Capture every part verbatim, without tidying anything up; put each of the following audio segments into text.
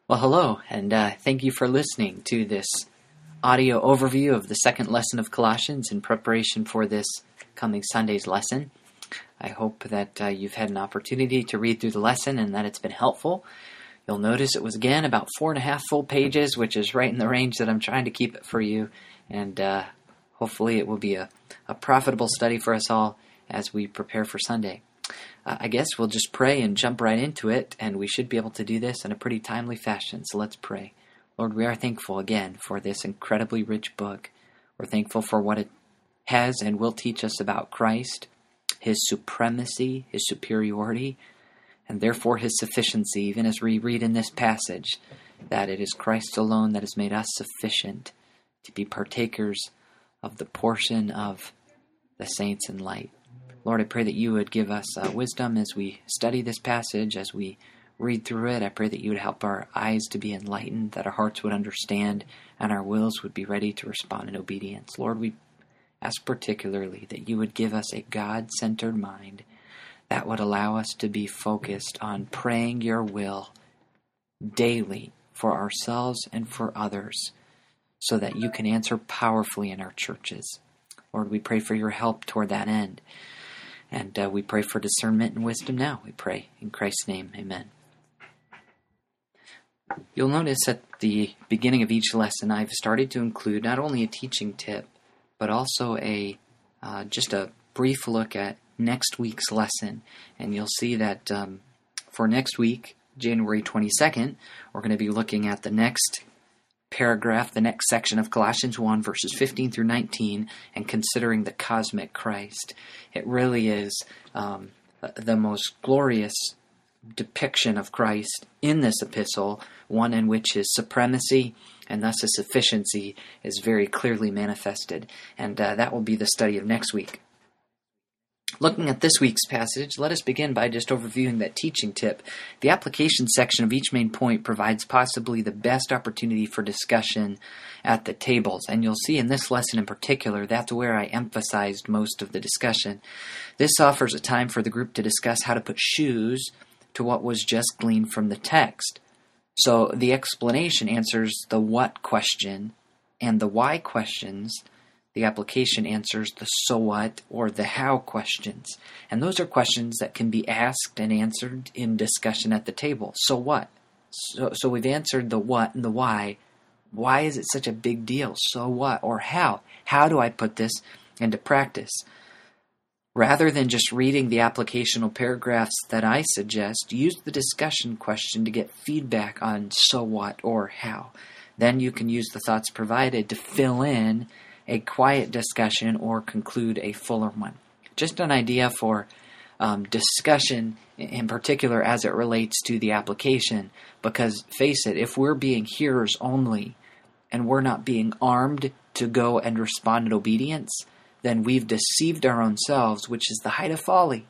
Well, hello, and uh, thank you for listening to this audio overview of the second lesson of Colossians in preparation for this coming Sunday's lesson. I hope that uh, you've had an opportunity to read through the lesson and that it's been helpful. You'll notice it was, again, about four and a half full pages, which is right in the range that I'm trying to keep it for you, and uh, hopefully it will be a, a profitable study for us all as we prepare for Sunday. Uh, I guess we'll just pray and jump right into it, and we should be able to do this in a pretty timely fashion, so let's pray. Lord, we are thankful again for this incredibly rich book. We're thankful for what it has and will teach us about Christ, His supremacy, His superiority, and therefore His sufficiency, even as we read in this passage, that it is Christ alone that has made us sufficient to be partakers of the portion of the saints in light. Lord, I pray that you would give us uh, wisdom as we study this passage, as we read through it. I pray that you would help our eyes to be enlightened, that our hearts would understand, and our wills would be ready to respond in obedience. Lord, we ask particularly that you would give us a God-centered mind that would allow us to be focused on praying your will daily for ourselves and for others, so that you can answer powerfully in our churches. Lord, we pray for your help toward that end. And uh, we pray for discernment and wisdom now. We pray in Christ's name. Amen. You'll notice at the beginning of each lesson, I've started to include not only a teaching tip, but also a uh, just a brief look at next week's lesson. And you'll see that um, for next week, January twenty-second, we're going to be looking at the next paragraph, the next section of Colossians one, verses fifteen through nineteen, and considering the cosmic Christ. It really is um, the most glorious depiction of Christ in this epistle, one in which his supremacy and thus his sufficiency is very clearly manifested. And uh, that will be the study of next week. Looking at this week's passage, let us begin by just overviewing that teaching tip. The application section of each main point provides possibly the best opportunity for discussion at the tables, and you'll see in this lesson in particular, that's where I emphasized most of the discussion. This offers a time for the group to discuss how to put shoes to what was just gleaned from the text. So the explanation answers the what question, and the why questions, the application answers the so what or the how questions. And those are questions that can be asked and answered in discussion at the table. So what? So, so we've answered the what and the why. Why is it such a big deal? So what? Or how? How do I put this into practice? Rather than just reading the applicational paragraphs that I suggest, use the discussion question to get feedback on so what or how. Then you can use the thoughts provided to fill in a quiet discussion or conclude a fuller one. Just an idea for um, discussion in particular as it relates to the application, because face it, if we're being hearers only and we're not being armed to go and respond in obedience, then we've deceived our own selves, which is the height of folly.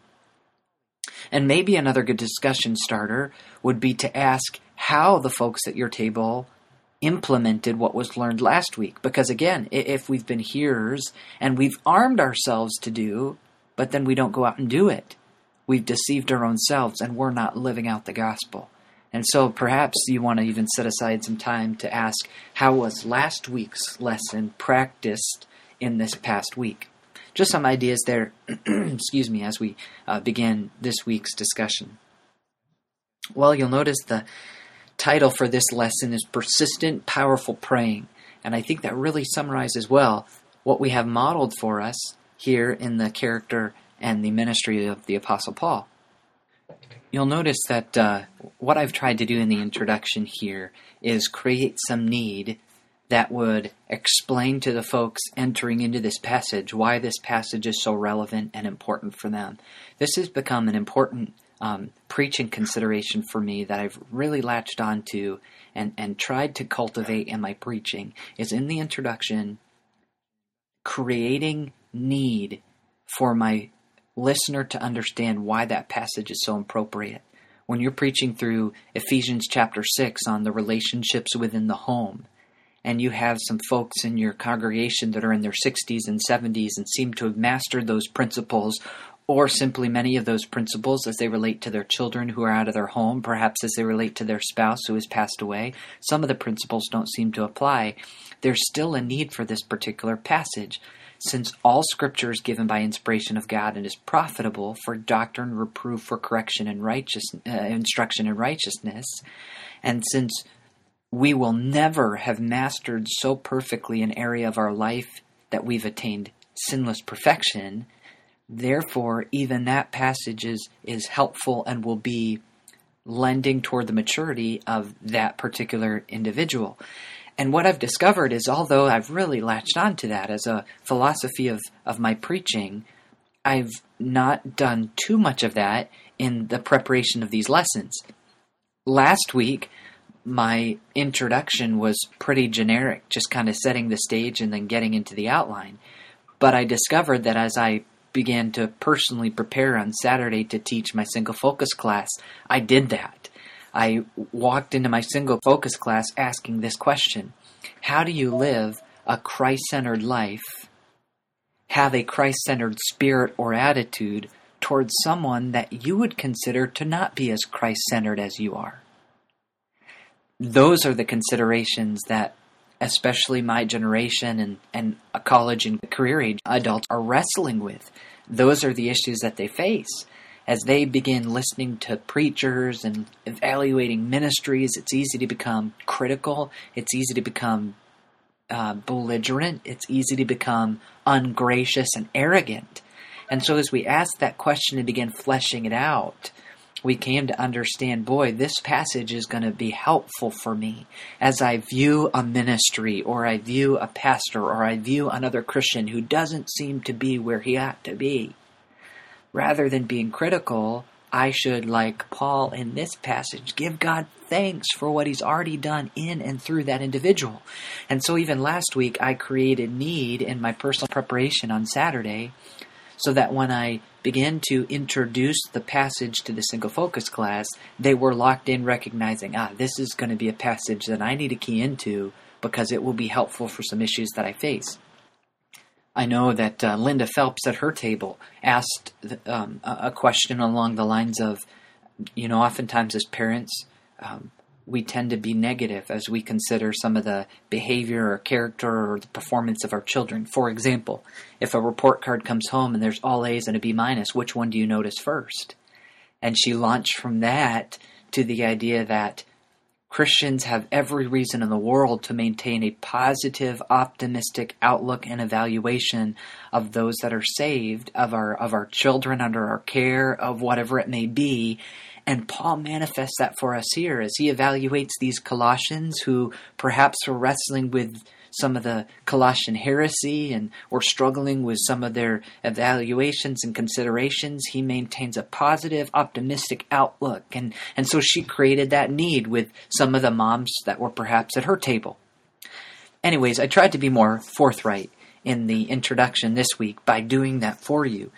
And maybe another good discussion starter would be to ask how the folks at your table implemented what was learned last week. Because again, if we've been hearers and we've armed ourselves to do, but then we don't go out and do it, we've deceived our own selves and we're not living out the gospel. And so perhaps you want to even set aside some time to ask, how was last week's lesson practiced in this past week? Just some ideas there, excuse me, as we uh, begin this week's discussion. Well, you'll notice the title for this lesson is Persistent, Powerful Praying. And I think that really summarizes well what we have modeled for us here in the character and the ministry of the Apostle Paul. You'll notice that uh, what I've tried to do in the introduction here is create some need that would explain to the folks entering into this passage why this passage is so relevant and important for them. This has become an important Um, preaching consideration for me that I've really latched onto and, and tried to cultivate in my preaching is in the introduction, creating need for my listener to understand why that passage is so appropriate. When you're preaching through Ephesians chapter six on the relationships within the home, and you have some folks in your congregation that are in their sixties and seventies and seem to have mastered those principles or simply many of those principles as they relate to their children who are out of their home, perhaps as they relate to their spouse who has passed away. Some of the principles don't seem to apply. There's still a need for this particular passage, since all Scripture is given by inspiration of God and is profitable for doctrine, reproof, for correction, and righteous uh, instruction in righteousness, and since we will never have mastered so perfectly an area of our life that we've attained sinless perfection, therefore, even that passage is, is helpful and will be lending toward the maturity of that particular individual. And what I've discovered is, although I've really latched onto that as a philosophy of, of my preaching, I've not done too much of that in the preparation of these lessons. Last week, my introduction was pretty generic, just kind of setting the stage and then getting into the outline. But I discovered that as I began to personally prepare on Saturday to teach my single focus class, I did that. I walked into my single focus class asking this question: how do you live a Christ-centered life, have a Christ-centered spirit or attitude towards someone that you would consider to not be as Christ-centered as you are? Those are the considerations that especially my generation and, and a college and career age adults are wrestling with. Those are the issues that they face. As they begin listening to preachers and evaluating ministries, it's easy to become critical. It's easy to become uh, belligerent. It's easy to become ungracious and arrogant. And so as we asked that question and began fleshing it out, we came to understand, boy, this passage is going to be helpful for me as I view a ministry, or I view a pastor, or I view another Christian who doesn't seem to be where he ought to be. Rather than being critical, I should, like Paul in this passage, give God thanks for what he's already done in and through that individual. And so even last week, I created need in my personal preparation on Saturday, so that when I began to introduce the passage to the single focus class, they were locked in recognizing, ah, this is going to be a passage that I need to key into because it will be helpful for some issues that I face. I know that uh, Linda Phelps at her table asked um, a question along the lines of, you know, oftentimes as parents, um, we tend to be negative as we consider some of the behavior or character or the performance of our children. For example, if a report card comes home and there's all A's and a B minus, which one do you notice first? And she launched from that to the idea that Christians have every reason in the world to maintain a positive, optimistic outlook and evaluation of those that are saved, of our of our children under our care, of whatever it may be. And Paul manifests that for us here as he evaluates these Colossians who perhaps were wrestling with some of the Colossian heresy and were struggling with some of their evaluations and considerations. He maintains a positive, optimistic outlook. And, and so she created that need with some of the moms that were perhaps at her table. Anyways, I tried to be more forthright in the introduction this week by doing that for you.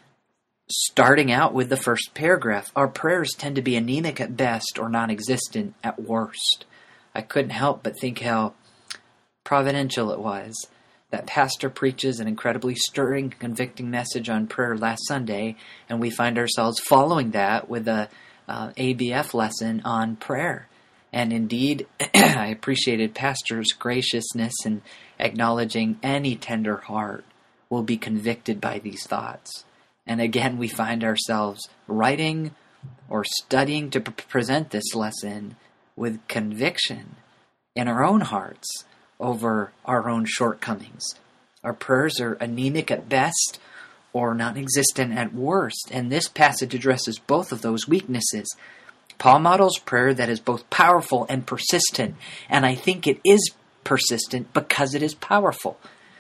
Starting out with the first paragraph, our prayers tend to be anemic at best or non-existent at worst. I couldn't help but think how providential it was that Pastor preaches an incredibly stirring, convicting message on prayer last Sunday, and we find ourselves following that with a uh, A B F lesson on prayer. And indeed, I appreciated Pastor's graciousness in acknowledging any tender heart will be convicted by these thoughts. And again, we find ourselves writing or studying to pre- present this lesson with conviction in our own hearts over our own shortcomings. Our prayers are anemic at best or non-existent at worst, and this passage addresses both of those weaknesses. Paul models prayer that is both powerful and persistent, and I think it is persistent because it is powerful.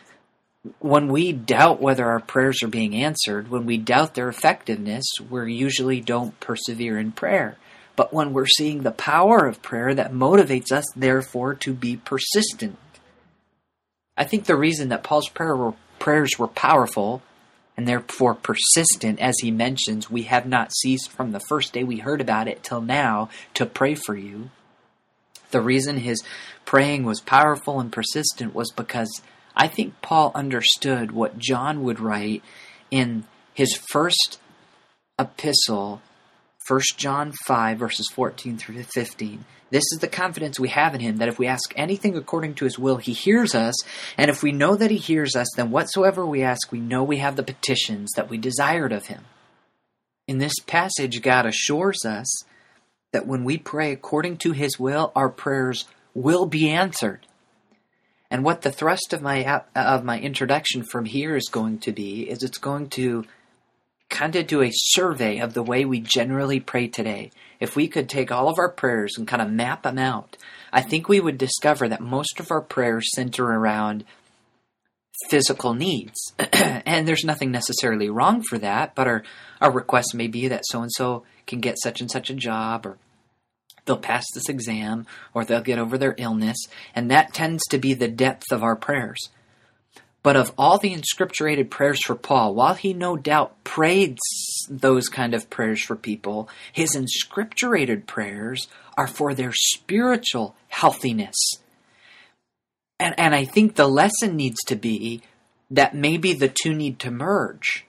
When we doubt whether our prayers are being answered, when we doubt their effectiveness, we usually don't persevere in prayer. But when we're seeing the power of prayer, that motivates us, therefore, to be persistent. I think the reason that Paul's prayer were, prayers were powerful and therefore persistent, as he mentions, we have not ceased from the first day we heard about it till now to pray for you. The reason his praying was powerful and persistent was because I think Paul understood what John would write in his first epistle, First John five, verses fourteen through fifteen. This is the confidence we have in him, that if we ask anything according to his will, he hears us. And if we know that he hears us, then whatsoever we ask, we know we have the petitions that we desired of him. In this passage, God assures us that when we pray according to his will, our prayers will be answered. And what the thrust of my of my introduction from here is going to be, is it's going to kind of do a survey of the way we generally pray today. If we could take all of our prayers and kind of map them out, I think we would discover that most of our prayers center around physical needs. And there's nothing necessarily wrong for that, but our, our request may be that so-and-so can get such and such a job, or they'll pass this exam, or they'll get over their illness, and that tends to be the depth of our prayers. But of all the inscripturated prayers for Paul, while he no doubt prayed those kind of prayers for people, his inscripturated prayers are for their spiritual healthiness. And, and I think the lesson needs to be that maybe the two need to merge.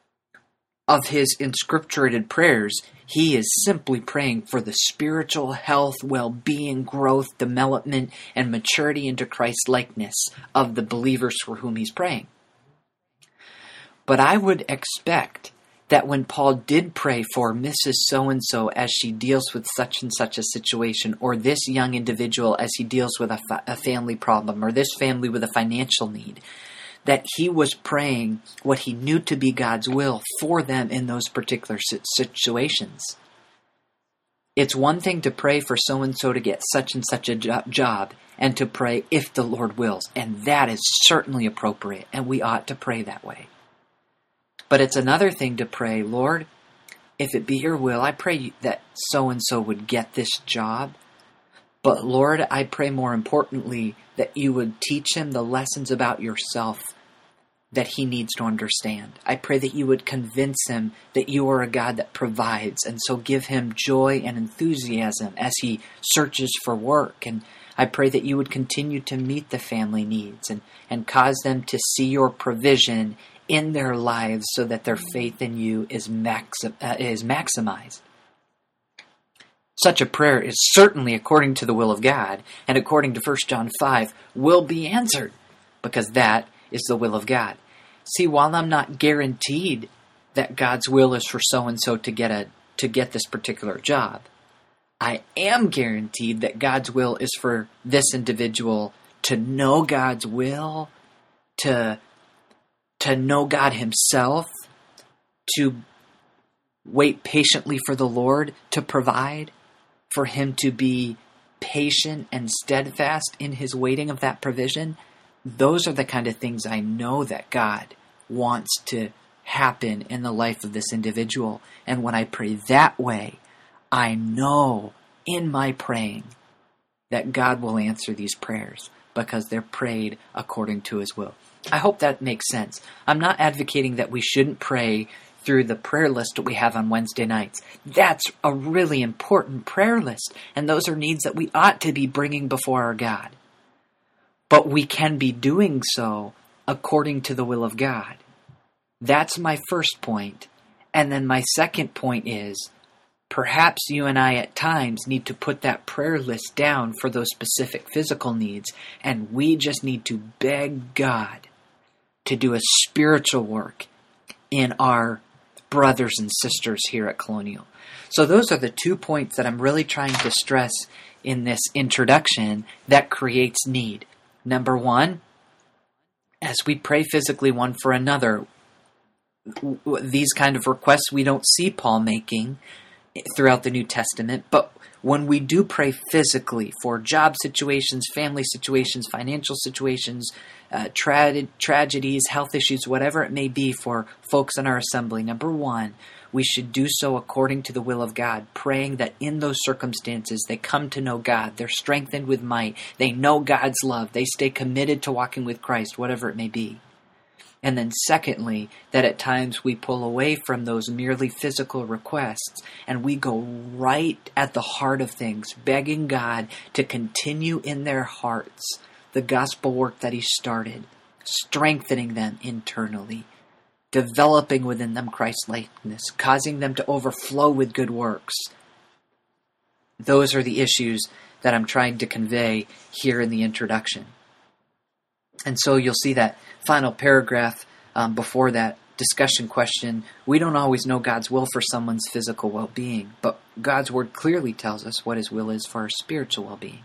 Of his inscripturated prayers, he is simply praying for the spiritual health, well-being, growth, development, and maturity into Christ-likeness of the believers for whom he's praying. But I would expect that when Paul did pray for Missus So-and-so as she deals with such and such a situation, or this young individual as he deals with a, fa- a family problem, or this family with a financial need, that he was praying what he knew to be God's will for them in those particular situations. It's one thing to pray for so-and-so to get such and such a jo- job, and to pray if the Lord wills, and that is certainly appropriate, and we ought to pray that way. But it's another thing to pray, Lord, if it be your will, I pray that so-and-so would get this job. But Lord, I pray more importantly that you would teach him the lessons about yourself that he needs to understand. I pray that you would convince him that you are a God that provides, and so give him joy and enthusiasm as he searches for work. And I pray that you would continue to meet the family needs and, and cause them to see your provision in their lives so that their faith in you is, maxi- uh, is maximized. Such a prayer is certainly according to the will of God, and according to First John five, will be answered, because that is the will of God. See, while I'm not guaranteed that God's will is for so-and-so to get a to get this particular job, I am guaranteed that God's will is for this individual to know God's will, to, to know God himself, to wait patiently for the Lord to provide, for him to be patient and steadfast in his waiting of that provision. Those are the kind of things I know that God wants to happen in the life of this individual. And when I pray that way, I know in my praying that God will answer these prayers because they're prayed according to his will. I hope that makes sense. I'm not advocating that we shouldn't pray through the prayer list that we have on Wednesday nights. That's a really important prayer list, and those are needs that we ought to be bringing before our God. But we can be doing so according to the will of God. That's my first point. And then my second point is, perhaps you and I at times need to put that prayer list down for those specific physical needs, and we just need to beg God to do a spiritual work in our brothers and sisters here at Colonial. So those are the two points that I'm really trying to stress in this introduction that creates need. Number one, as we pray physically one for another, these kind of requests we don't see Paul making throughout the New Testament, but when we do pray physically for job situations, family situations, financial situations, uh, tra- tragedies, health issues, whatever it may be for folks in our assembly, number one, we should do so according to the will of God, praying that in those circumstances they come to know God, they're strengthened with might, they know God's love, they stay committed to walking with Christ, whatever it may be. And then secondly, that at times we pull away from those merely physical requests and we go right at the heart of things, begging God to continue in their hearts the gospel work that he started, strengthening them internally, developing within them Christ-likeness, causing them to overflow with good works. Those are the issues that I'm trying to convey here in the introduction. And so you'll see that final paragraph um, before that discussion question. We don't always know God's will for someone's physical well-being, but God's Word clearly tells us what His will is for our spiritual well-being.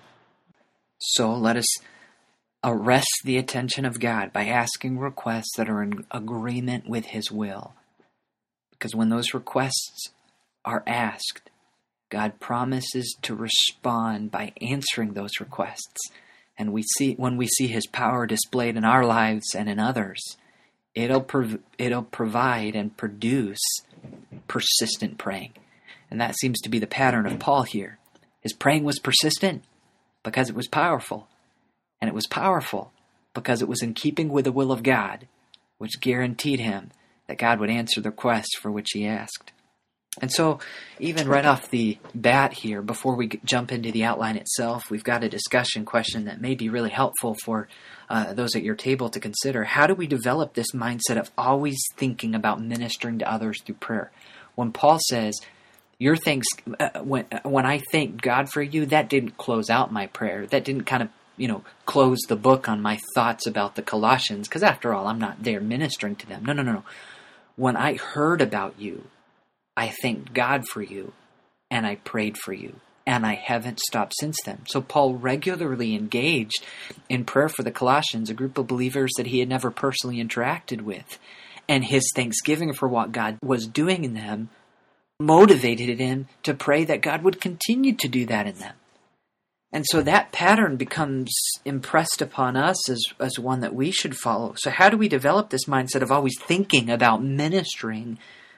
So let us arrest the attention of God by asking requests that are in agreement with His will. Because when those requests are asked, God promises to respond by answering those requests. And we see when we see His power displayed in our lives and in others, it'll prov- it'll provide and produce persistent praying. And that seems to be the pattern of Paul here. His praying was persistent because it was powerful. And it was powerful because it was in keeping with the will of God, which guaranteed him that God would answer the request for which he asked. And so, even right off the bat here, before we jump into the outline itself, we've got a discussion question that may be really helpful for uh, those at your table to consider. How do we develop this mindset of always thinking about ministering to others through prayer? When Paul says, "Your thanks," uh, when when I thank God for you, that didn't close out my prayer. That didn't kind of you know close the book on my thoughts about the Colossians, because after all, I'm not there ministering to them. No, no, no, no. When I heard about you, I thanked God for you, and I prayed for you, and I haven't stopped since then. So Paul regularly engaged in prayer for the Colossians, a group of believers that he had never personally interacted with. And his thanksgiving for what God was doing in them motivated him to pray that God would continue to do that in them. And so that pattern becomes impressed upon us as, as one that we should follow. So how do we develop this mindset of always thinking about ministering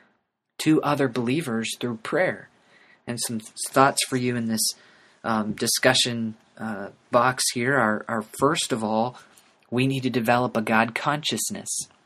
to other believers through prayer? And some thoughts for you in this um, discussion uh, box here are, are, first of all, we need to develop a God consciousness.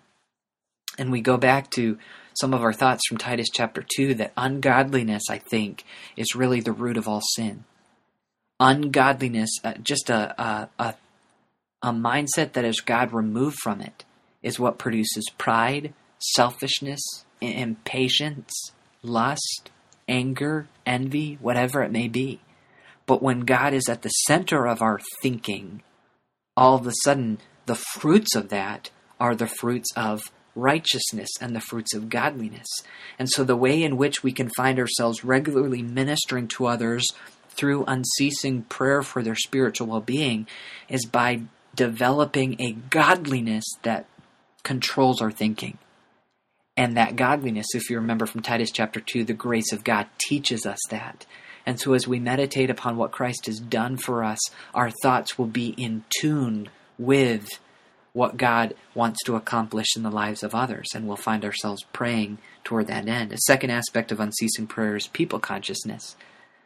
And we go back to some of our thoughts from Titus chapter two, that ungodliness, I think, is really the root of all sin. Ungodliness, uh, just a, a, a, a mindset that is God removed from it, is what produces pride, selfishness, impatience, lust, anger, envy, whatever it may be. But when God is at the center of our thinking, all of a sudden the fruits of that are the fruits of righteousness and the fruits of godliness. And so the way in which we can find ourselves regularly ministering to others through unceasing prayer for their spiritual well-being is by developing a godliness that controls our thinking. And that godliness, if you remember from Titus chapter two, the grace of God teaches us that. And so as we meditate upon what Christ has done for us, our thoughts will be in tune with what God wants to accomplish in the lives of others, and we'll find ourselves praying toward that end. A second aspect of unceasing prayer is people consciousness.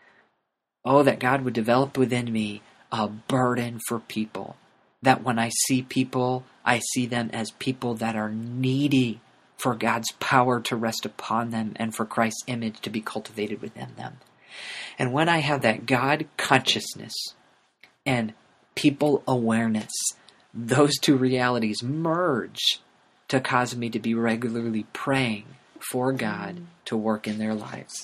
Oh, that God would develop within me a burden for people. That when I see people, I see them as people that are needy for God's power to rest upon them and for Christ's image to be cultivated within them. And when I have that God consciousness and people awareness, those two realities merge to cause me to be regularly praying for God to work in their lives.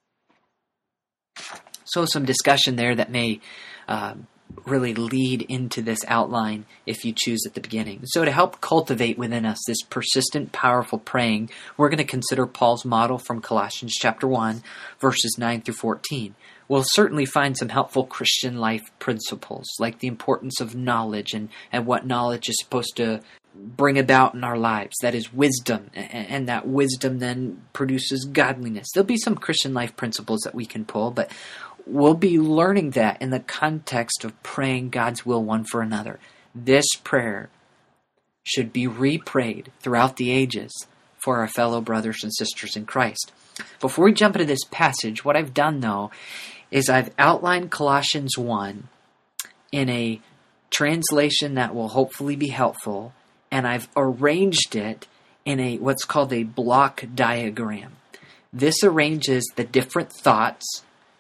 So some discussion there that may uh, really lead into this outline if you choose at the beginning. So to help cultivate within us this persistent, powerful praying, we're going to consider Paul's model from Colossians chapter one, verses nine through fourteen. We'll certainly find some helpful Christian life principles, like the importance of knowledge and, and what knowledge is supposed to bring about in our lives. That is wisdom, and, and that wisdom then produces godliness. There'll be some Christian life principles that we can pull, but we'll be learning that in the context of praying God's will one for another. This prayer should be re-prayed throughout the ages for our fellow brothers and sisters in Christ. Before we jump into this passage, what I've done, though, is I've outlined Colossians one in a translation that will hopefully be helpful, and I've arranged it in a what's called a block diagram. This arranges the different thoughts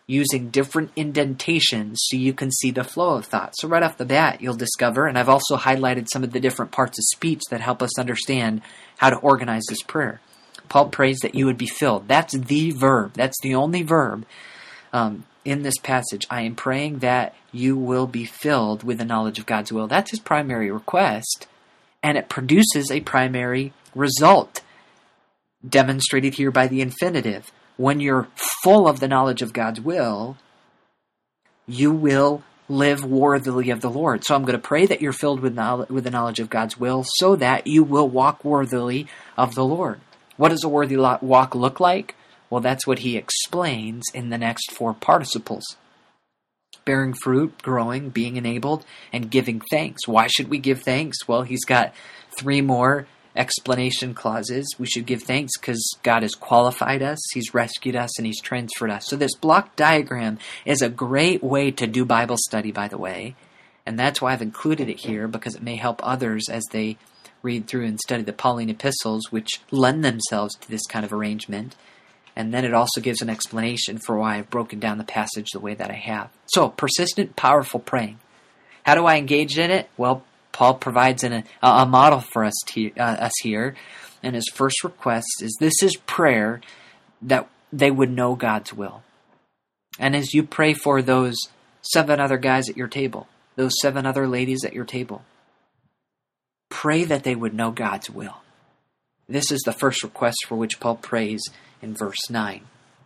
using different indentations so you can see the flow of thought. So right off the bat, you'll discover, and I've also highlighted some of the different parts of speech that help us understand how to organize this prayer. Paul prays that you would be filled. That's the verb. That's the only verb um, in this passage. I am praying that you will be filled with the knowledge of God's will. That's his primary request, and it produces a primary result, demonstrated here by the infinitive. When you're full of the knowledge of God's will, you will live worthily of the Lord. So I'm going to pray that you're filled with knowledge, with the knowledge of God's will so that you will walk worthily of the Lord. What does a worthy walk look like? Well, that's what he explains in the next four participles. Bearing fruit, growing, being enabled, and giving thanks. Why should we give thanks? Well, he's got three more explanation clauses. We should give thanks because God has qualified us, he's rescued us, and he's transferred us. So this block diagram is a great way to do Bible study, by the way. And that's why I've included it here, because it may help others as they read through and study the Pauline epistles, which lend themselves to this kind of arrangement. And then it also gives an explanation for why I've broken down the passage the way that I have. So, persistent, powerful praying. How do I engage in it? Well, Paul provides an, a, a model for us, to, uh, us here, and his first request is this is prayer that they would know God's will. And as you pray for those seven other guys at your table, those seven other ladies at your table, pray that they would know God's will. This is the first request for which Paul prays in verse nine.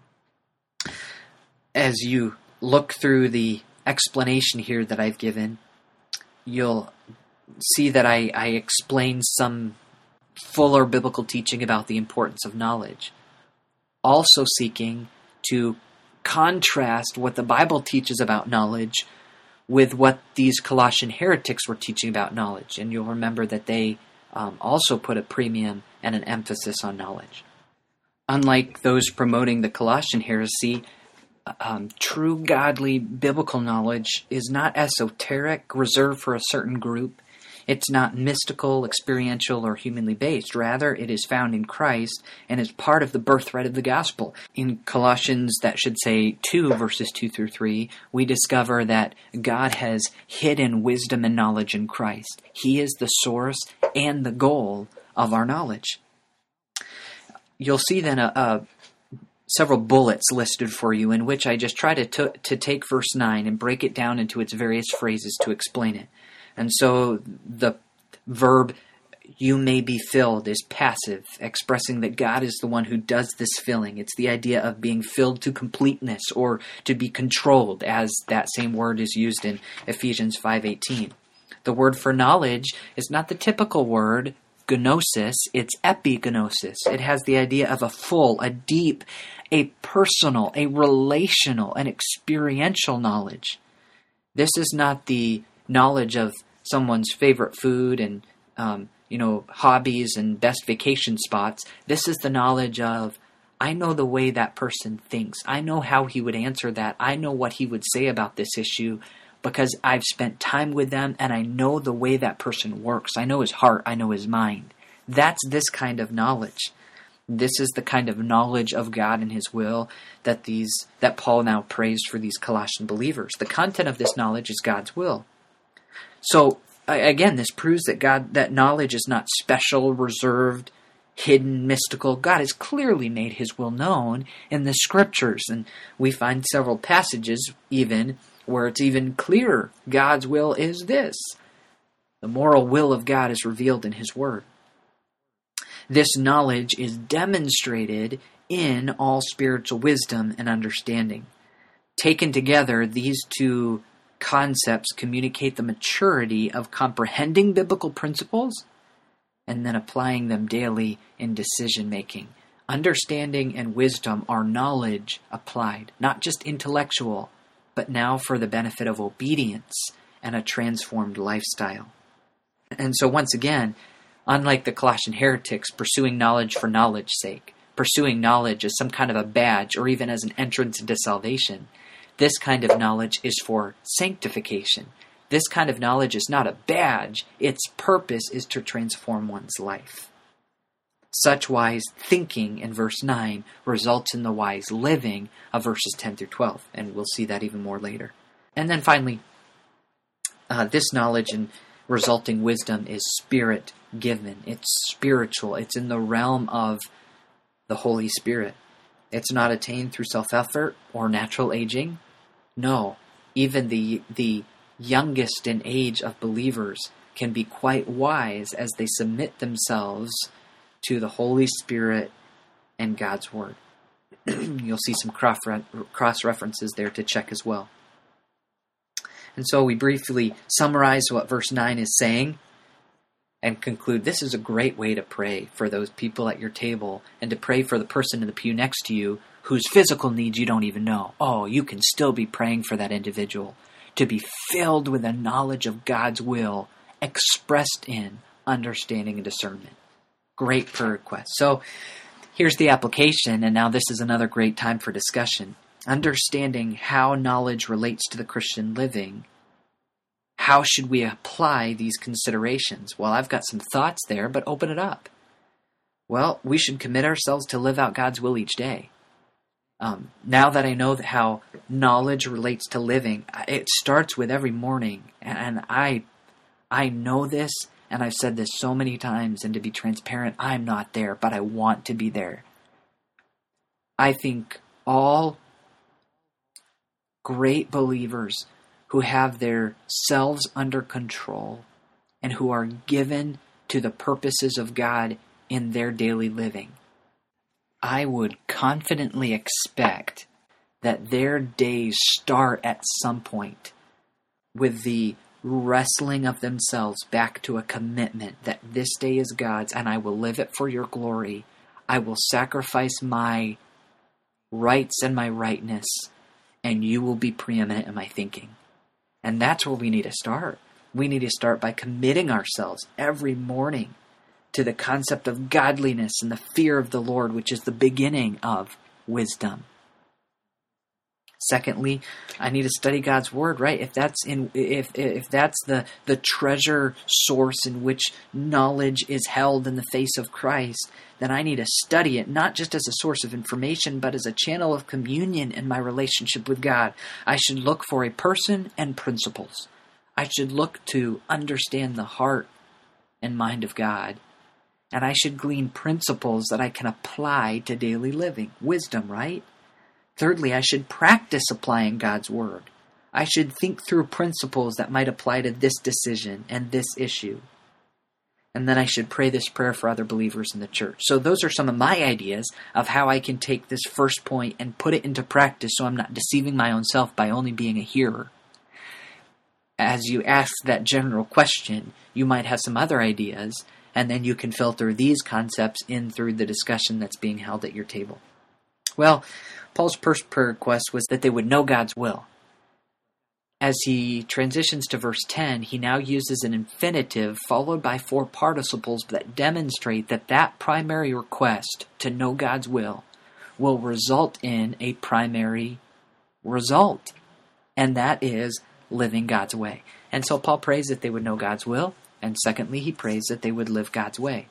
As you look through the explanation here that I've given, you'll see that I, I explain some fuller biblical teaching about the importance of knowledge. Also seeking to contrast what the Bible teaches about knowledge with what these Colossian heretics were teaching about knowledge. And you'll remember that they um, also put a premium and an emphasis on knowledge. Unlike those promoting the Colossian heresy, um, true godly biblical knowledge is not esoteric, reserved for a certain group. It's not mystical, experiential, or humanly based. Rather, it is found in Christ and is part of the birthright of the gospel. In Colossians, that should say two, verses two through three, we discover that God has hidden wisdom and knowledge in Christ. He is the source and the goal of our knowledge. You'll see then a, a several bullets listed for you in which I just try to, to to take verse nine and break it down into its various phrases to explain it. And so the verb, you may be filled, is passive, expressing that God is the one who does this filling. It's the idea of being filled to completeness or to be controlled, as that same word is used in Ephesians five eighteen. The word for knowledge is not the typical word, gnosis, it's epignosis. It has the idea of a full, a deep, a personal, a relational, an experiential knowledge. This is not the knowledge of someone's favorite food and, um, you know, hobbies and best vacation spots. This is the knowledge of, I know the way that person thinks. I know how he would answer that. I know what he would say about this issue because I've spent time with them and I know the way that person works. I know his heart. I know his mind. That's this kind of knowledge. This is the kind of knowledge of God and his will that these that Paul now prays for these Colossian believers. The content of this knowledge is God's will. So, again, this proves that God, that knowledge is not special, reserved, hidden, mystical. God has clearly made his will known in the scriptures, and we find several passages even where it's even clearer. God's will is this. The moral will of God is revealed in his word. This knowledge is demonstrated in all spiritual wisdom and understanding. Taken together, these two concepts communicate the maturity of comprehending biblical principles and then applying them daily in decision-making. Understanding and wisdom are knowledge applied, not just intellectual, but now for the benefit of obedience and a transformed lifestyle. And so once again, unlike the Colossian heretics pursuing knowledge for knowledge's sake, pursuing knowledge as some kind of a badge or even as an entrance into salvation, this kind of knowledge is for sanctification. This kind of knowledge is not a badge. Its purpose is to transform one's life. Such wise thinking in verse nine results in the wise living of verses ten through twelve, and we'll see that even more later. And then finally, uh, this knowledge and resulting wisdom is spirit-given. It's spiritual. It's in the realm of the Holy Spirit. It's not attained through self-effort or natural aging. No, even the the youngest in age of believers can be quite wise as they submit themselves to the Holy Spirit and God's Word. You'll see some cross-references there to check as well. And so we briefly summarize what verse nine is saying and conclude this is a great way to pray for those people at your table and to pray for the person in the pew next to you whose physical needs you don't even know. Oh, you can still be praying for that individual to be filled with a knowledge of God's will expressed in understanding and discernment. Great prayer request. So here's the application, and now this is another great time for discussion. Understanding how knowledge relates to the Christian living. How should we apply these considerations? Well, I've got some thoughts there, but open it up. Well, we should commit ourselves to live out God's will each day. Um, now that I know that how knowledge relates to living, it starts with every morning, and I, I know this, and I've said this so many times, and to be transparent, I'm not there, but I want to be there. I think all great believers who have their selves under control and who are given to the purposes of God in their daily living, I would confidently expect that their days start at some point with the wrestling of themselves back to a commitment that this day is God's and I will live it for your glory. I will sacrifice my rights and my rightness, and you will be preeminent in my thinking. And that's where we need to start. We need to start by committing ourselves every morning to the concept of godliness and the fear of the Lord, which is the beginning of wisdom. Secondly, I need to study God's Word, right? If that's in, if if that's the the treasure source in which knowledge is held in the face of Christ, then I need to study it not just as a source of information, but as a channel of communion in my relationship with God. I should look for a person and principles. I should look to understand the heart and mind of God, and I should glean principles that I can apply to daily living. Wisdom, right? Thirdly, I should practice applying God's Word. I should think through principles that might apply to this decision and this issue. And then I should pray this prayer for other believers in the church. So those are some of my ideas of how I can take this first point and put it into practice so I'm not deceiving my own self by only being a hearer. As you ask that general question, you might have some other ideas, and then you can filter these concepts in through the discussion that's being held at your table. Well, Paul's first prayer request was that they would know God's will. As he transitions to verse ten, he now uses an infinitive followed by four participles that demonstrate that that primary request to know God's will will result in a primary result, and that is living God's way. And so Paul prays that they would know God's will, and secondly, he prays that they would live God's way.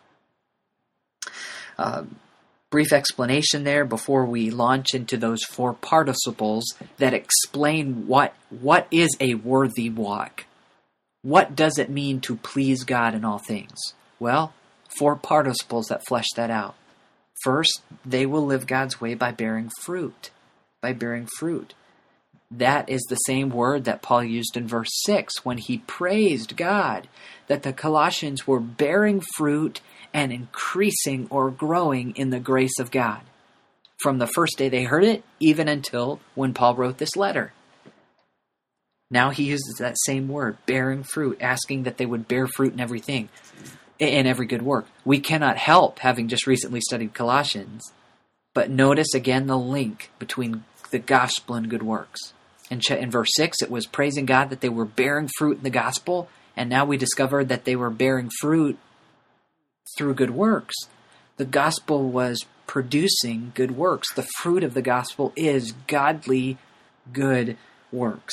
Um, Brief explanation there before we launch into those four participles that explain what what is a worthy walk. What does it mean to please God in all things? Well, four participles that flesh that out. First, they will live God's way by bearing fruit. By bearing fruit. That is the same word that Paul used in verse six when he praised God that the Colossians were bearing fruit and increasing or growing in the grace of God. From the first day they heard it, even until when Paul wrote this letter. Now he uses that same word, bearing fruit, asking that they would bear fruit in everything, in every good work. We cannot help having just recently studied Colossians, but notice again the link between the gospel and good works. In, in verse six, it was praising God that they were bearing fruit in the gospel, and now we discovered that they were bearing fruit through good works. The gospel was producing good works. The fruit of the gospel is godly good works.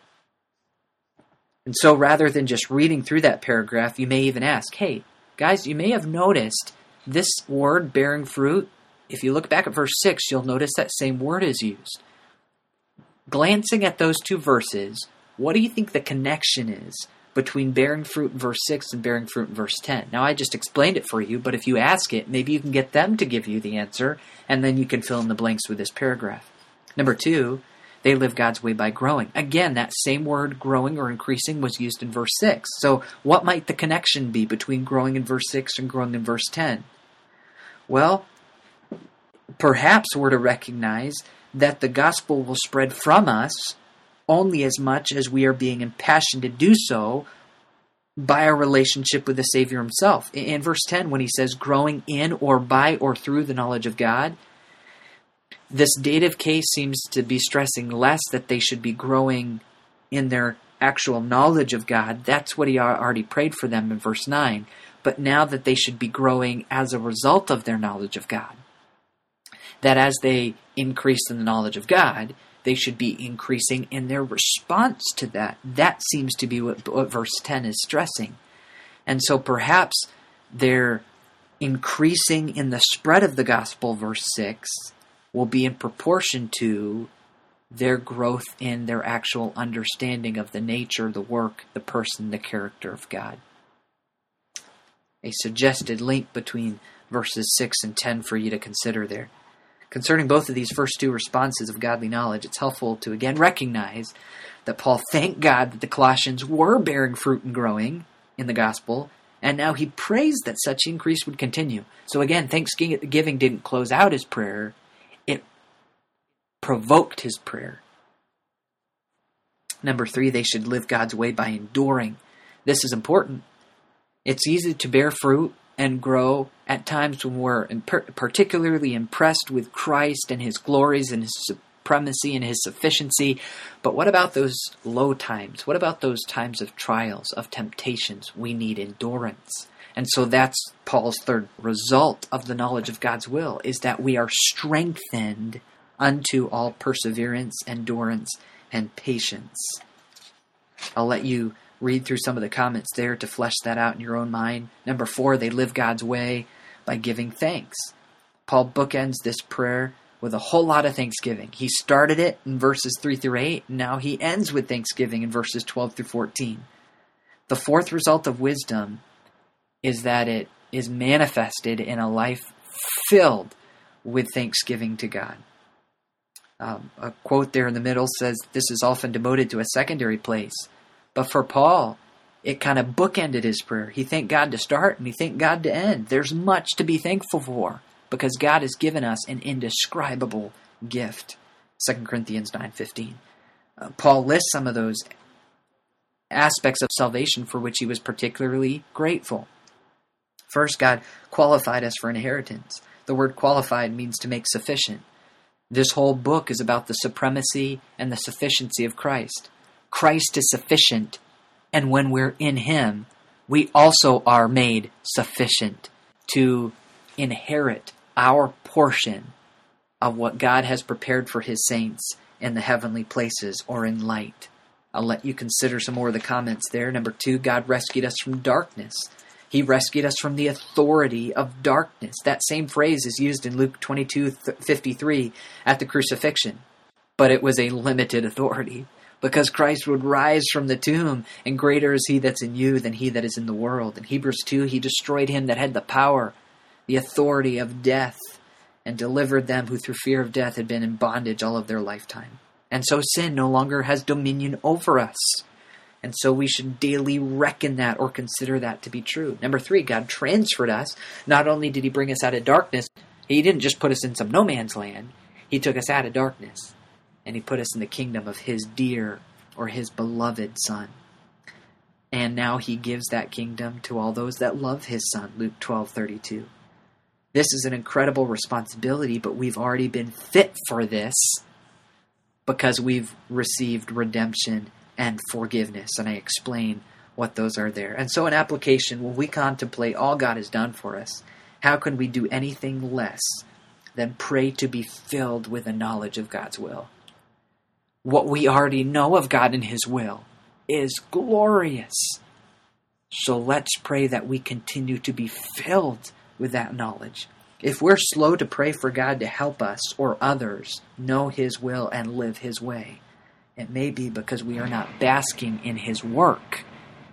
And so rather than just reading through that paragraph, you may even ask, hey, guys, you may have noticed This word, bearing fruit, if you look back at verse six, you'll notice that same word is used. Glancing at those two verses, what do you think the connection is between bearing fruit in verse six and bearing fruit in verse ten? Now, I just explained it for you, but if you ask it, maybe you can get them to give you the answer, and then you can fill in the blanks with this paragraph. Number two, they live God's way by growing. Again, that same word, growing or increasing, was used in verse six. So what might the connection be between growing in verse six and growing in verse ten? Well, perhaps we're to recognize that the gospel will spread from us only as much as we are being impassioned to do so by our relationship with the Savior himself. In verse ten, when he says growing in or by or through the knowledge of God, this dative case seems to be stressing less that they should be growing in their actual knowledge of God. That's what he already prayed for them in verse nine. But now that they should be growing as a result of their knowledge of God. That as they increase in the knowledge of God, they should be increasing in their response to that. That seems to be what, what verse ten is stressing. And so perhaps they're increasing in the spread of the gospel, verse six, will be in proportion to their growth in their actual understanding of the nature, the work, the person, the character of God. A suggested link between verses six and ten for you to consider there. Concerning both of these first two responses of godly knowledge, it's helpful to again recognize that Paul thanked God that the Colossians were bearing fruit and growing in the gospel, and now he prays that such increase would continue. So again, thanksgiving didn't close out his prayer, it provoked his prayer. Number three, they should live God's way by enduring. This is important. It's easy to bear fruit and grow at times when we're particularly impressed with Christ and his glories and his supremacy and his sufficiency. But what about those low times? What about those times of trials, of temptations? We need endurance. And so that's Paul's third result of the knowledge of God's will, is that we are strengthened unto all perseverance, endurance, and patience. I'll let you read through some of the comments there to flesh that out in your own mind. Number four, they live God's way by giving thanks. Paul bookends this prayer with a whole lot of thanksgiving. He started it in verses three through eight, and now he ends with thanksgiving in verses twelve through fourteen. The fourth result of wisdom is that it is manifested in a life filled with thanksgiving to God. Um, a quote there in the middle says, this is often demoted to a secondary place. But for Paul, it kind of bookended his prayer. He thanked God to start and he thanked God to end. There's much to be thankful for because God has given us an indescribable gift. Second Corinthians nine fifteen. Uh, Paul lists some of those aspects of salvation for which he was particularly grateful. First, God qualified us for inheritance. The word qualified means to make sufficient. This whole book is about the supremacy and the sufficiency of Christ. Christ is sufficient, and when we're in him, we also are made sufficient to inherit our portion of what God has prepared for his saints in the heavenly places or in light. I'll let you consider some more of the comments there. Number two, God rescued us from darkness. He rescued us from the authority of darkness. That same phrase is used in Luke twenty-two fifty-three at the crucifixion. But it was a limited authority, because Christ would rise from the tomb, and greater is he that's in you than he that is in the world. In Hebrews two, he destroyed him that had the power, the authority of death, and delivered them who through fear of death had been in bondage all of their lifetime. And so sin no longer has dominion over us. And so we should daily reckon that or consider that to be true. Number three, God transferred us. Not only did he bring us out of darkness, he didn't just put us in some no man's land. He took us out of darkness, and he put us in the kingdom of his dear or his beloved Son. And now he gives that kingdom to all those that love his Son, Luke twelve thirty-two. This is an incredible responsibility, but we've already been fit for this because we've received redemption and forgiveness, and I explain what those are there. And so in application, when we contemplate all God has done for us, how can we do anything less than pray to be filled with a knowledge of God's will? What we already know of God and his will is glorious. So let's pray that we continue to be filled with with that knowledge. If we're slow to pray for God to help us or others know His will and live His way, it may be because we are not basking in His work,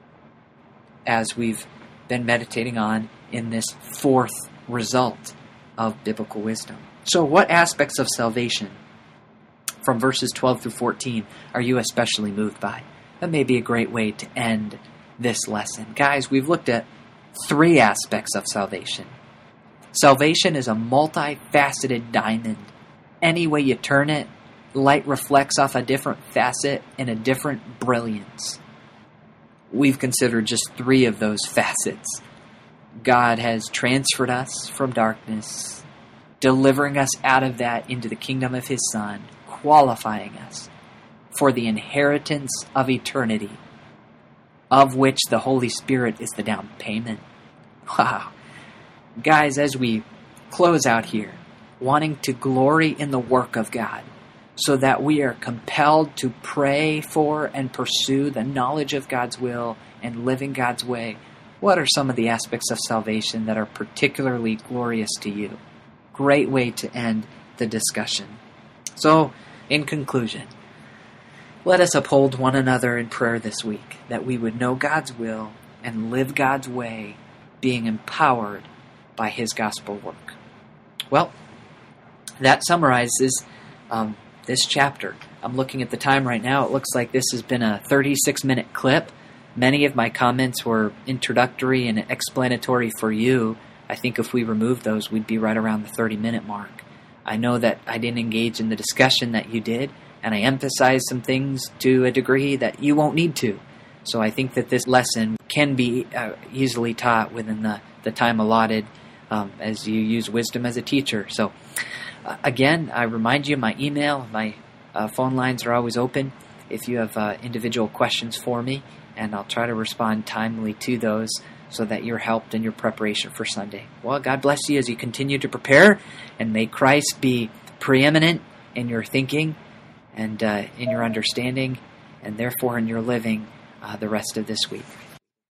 as we've been meditating on in this fourth result of biblical wisdom. So what aspects of salvation from verses twelve through fourteen are you especially moved by? That may be a great way to end this lesson. Guys, we've looked at three aspects of salvation. Salvation is a multifaceted diamond. Any way you turn it, light reflects off a different facet and a different brilliance. We've considered just three of those facets. God has transferred us from darkness, delivering us out of that into the kingdom of His Son, qualifying us for the inheritance of eternity, of which the Holy Spirit is the down payment. Wow. Guys, as we close out here, wanting to glory in the work of God, so that we are compelled to pray for and pursue the knowledge of God's will and living God's way, what are some of the aspects of salvation that are particularly glorious to you? Great way to end the discussion. So, in conclusion, let us uphold one another in prayer this week, that we would know God's will and live God's way, being empowered by His gospel work. Well, that summarizes um, this chapter. I'm looking at the time right now. It looks like this has been a thirty-six minute clip. Many of my comments were introductory and explanatory for you. I think if we removed those, we'd be right around the thirty minute mark. I know that I didn't engage in the discussion that you did, and I emphasized some things to a degree that you won't need to. So I think that this lesson can be uh, easily taught within the, the time allotted um, as you use wisdom as a teacher. So uh, again, I remind you, my email, my uh, phone lines are always open if you have uh, individual questions for me, and I'll try to respond timely to those so that you're helped in your preparation for Sunday. Well, God bless you as you continue to prepare, and may Christ be preeminent in your thinking and uh, in your understanding, and therefore in your living uh, the rest of this week.